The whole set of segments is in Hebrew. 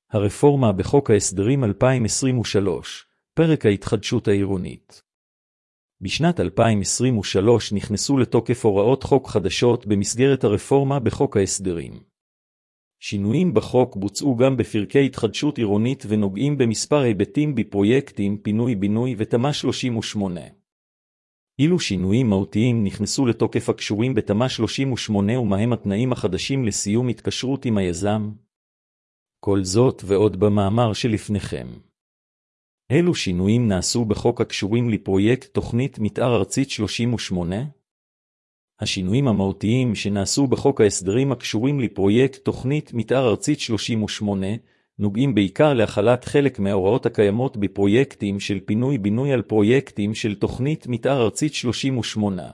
הרפורמה בחוק ההסדרים 2023, פרק ההתחדשות העירונית. בשנת 2023 נכנסו לתוקף הוראות חוק חדשות במסגרת הרפורמה בחוק ההסדרים. שינויים בחוק בוצעו גם בפרקי התחדשות עירונית ונוגעים במספר היבטים בפרויקטים פינוי-בינוי ותמ"א 38. אילו שינויים מהותיים נכנסו לתוקף הקשורים בתמ"א 38 ומהם התנאים החדשים לסיום התקשרות עם היזם? כל זאת ועוד במאמר שלפניכם. אילו שינויים נעשו בחוק הקשורים לפרויקט תוכנית מתאר ארצית 38? השינויים המהותיים שנעשו בחוק ההסדרים הקשורים לפרויקט תוכנית מתאר ארצית 38 נוגעים בעיקר להחלת חלק מההוראות הקיימות בפרויקטים של פינוי-בינוי על פרויקטים של תוכנית מתאר ארצית 38.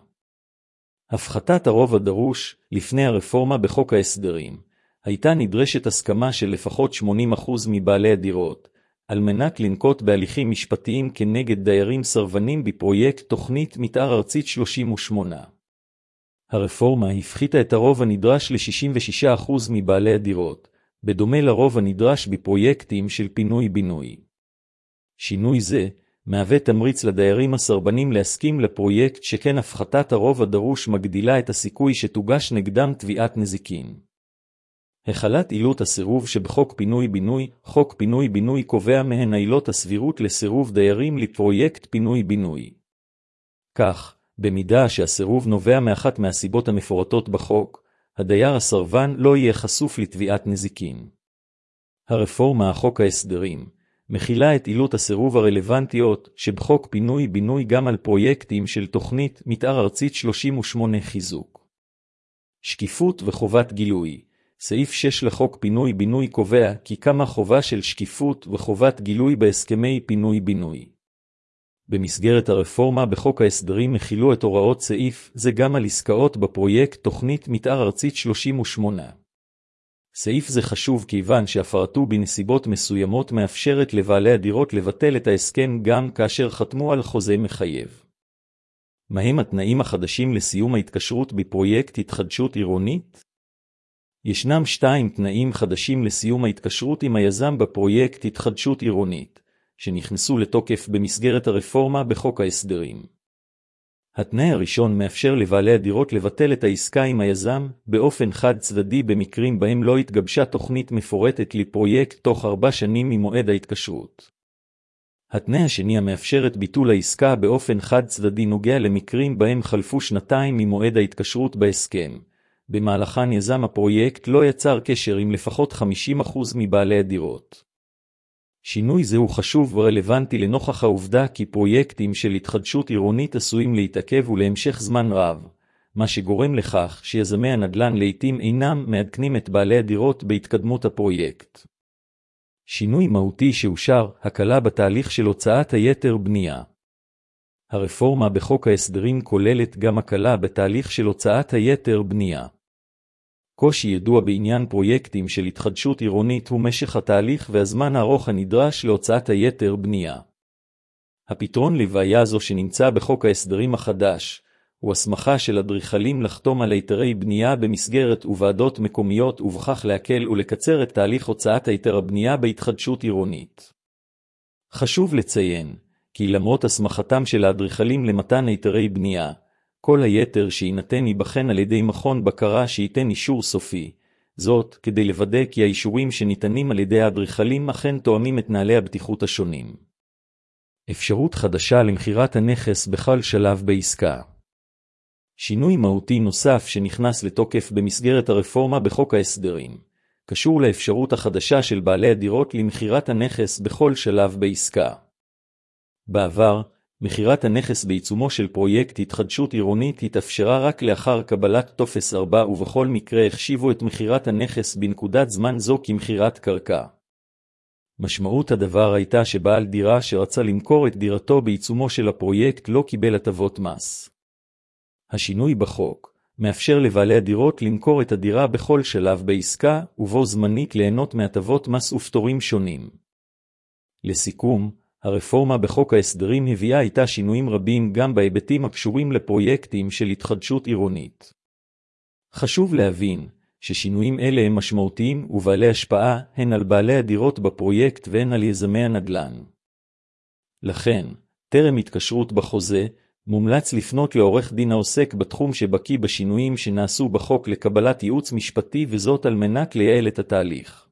הפחתת הרוב הדרוש לפני הרפורמה בחוק ההסדרים הייתה נדרשת הסכמה של לפחות 80% מבעלי הדירות, על מנת לנקוט בהליכים משפטיים כנגד דיירים סרבנים בפרויקט תוכנית מתאר ארצית 38. הרפורמה הפחיתה את הרוב הנדרש ל-66% מבעלי הדירות, בדומה לרוב הנדרש בפרויקטים של פינוי-בינוי. שינוי זה מהווה תמריץ לדיירים הסרבנים להסכים לפרויקט, שכן הפחתת הרוב הדרוש מגדילה את הסיכוי שתוגש נגדם תביעת נזיקין. החלת עילות הסירוב שבחוק פינוי-בינוי. חוק פינוי-בינוי קובע מהן עילות הסבירות לסירוב דיירים לפרויקט פינוי-בינוי. כך, במידה שהסירוב נובע מאחת מהסיבות המפורטות בחוק, הדייר הסרבן לא יהיה חשוף לתביעת נזיקין. הרפורמה חוק ההסדרים מכילה את עילות הסירוב הרלוונטיות שבחוק פינוי-בינוי גם על פרויקטים של תוכנית מתאר ארצית 38 חיזוק. שקיפות וחובת גילוי. סעיף 6 לחוק פינוי-בינוי קובע כי קמה חובה של שקיפות וחובת גילוי בהסכמי פינוי-בינוי. במסגרת הרפורמה בחוק ההסדרים מכילו את הוראות סעיף זה גם על עסקאות בפרויקט תוכנית מתאר ארצית 38. סעיף זה חשוב כיוון שהפרתו בנסיבות מסוימות מאפשרת לבעלי הדירות לבטל את ההסכם גם כאשר חתמו על חוזה מחייב. מהם התנאים החדשים לסיום ההתקשרות בפרויקט התחדשות עירונית? ישנם 2 תנאים חדשים לסיום ההתקשרות עם היזם בפרויקט התחדשות עירונית, שנכנסו לתוקף במסגרת הרפורמה בחוק ההסדרים. התנאי הראשון מאפשר לבעלי הדירות לבטל את העסקה עם היזם באופן חד צדדי במקרים בהם לא התגבשה תוכנית מפורטת לפרויקט תוך 4 שנים ממועד ההתקשרות. התנאי השני המאפשר את ביטול העסקה באופן חד צדדי נוגע למקרים בהם חלפו 2 ממועד ההתקשרות בהסכם, במהלכן יזם הפרויקט לא יצר קשר עם לפחות 50% מבעלי הדירות. שינוי זה הוא חשוב ורלוונטי לנוכח העובדה כי פרויקטים של התחדשות עירונית עשויים להתעכב ולהמשך זמן רב, מה שגורם לכך שיזמי הנדל"ן לעתים אינם מעדכנים את בעלי הדירות בהתקדמות הפרויקט. שינוי מהותי שאושר, הקלה בתהליך של הוצאת היתר בנייה. הרפורמה בחוק ההסדרים כוללת גם הקלה בתהליך של הוצאת היתר בנייה. קושי ידוע בעניין פרויקטים של התחדשות עירונית הוא משך התהליך והזמן הארוך הנדרש להוצאת היתר בנייה. הפתרון לבעיה זו שנמצא בחוק ההסדרים החדש, הוא הסמכה של אדריכלים לחתום על היתרי בנייה במסגרת וועדות מקומיות ובכך להקל ולקצר את תהליך הוצאת היתר הבנייה בהתחדשות עירונית. חשוב לציין, כי למרות הסמכתם של האדריכלים למתן היתרי בנייה, כל היתר שיינתן ייבחן על ידי מכון בקרה שייתן אישור סופי, זאת כדי לוודא כי האישורים שניתנים על ידי האדריכלים אכן תואמים את נהלי הבטיחות השונים. אפשרות חדשה למכירת הנכס בכל שלב בעסקה. שינוי מהותי נוסף שנכנס לתוקף במסגרת הרפורמה בחוק ההסדרים, קשור לאפשרות החדשה של בעלי הדירות למכירת הנכס בכל שלב בעסקה. בעבר, מכירת הנכס בעיצומו של פרויקט התחדשות עירונית התאפשרה רק לאחר קבלת טופס 4 ובכל מקרה החשיבו את מכירת הנכס בנקודת זמן זו כמכירת קרקע. משמעות הדבר הייתה שבעל דירה שרצה למכור את דירתו בעיצומו של הפרויקט לא קיבל הטבות מס. השינוי בחוק מאפשר לבעלי הדירות למכור את הדירה בכל שלב בעסקה ובו זמנית ליהנות מהטבות מס ופטורים שונים. לסיכום, הרפורמה בחוק ההסדרים הביאה איתה שינויים רבים גם בהיבטים הקשורים לפרויקטים של התחדשות עירונית. חשוב להבין ששינויים אלה הם משמעותיים ובעלי השפעה הן על בעלי הדירות בפרויקט והן על יזמי הנדל"ן. לכן, טרם התקשרות בחוזה, מומלץ לפנות לעורך דין העוסק בתחום שבקי בשינויים שנעשו בחוק לקבלת ייעוץ משפטי, וזאת על מנת לייעל את התהליך.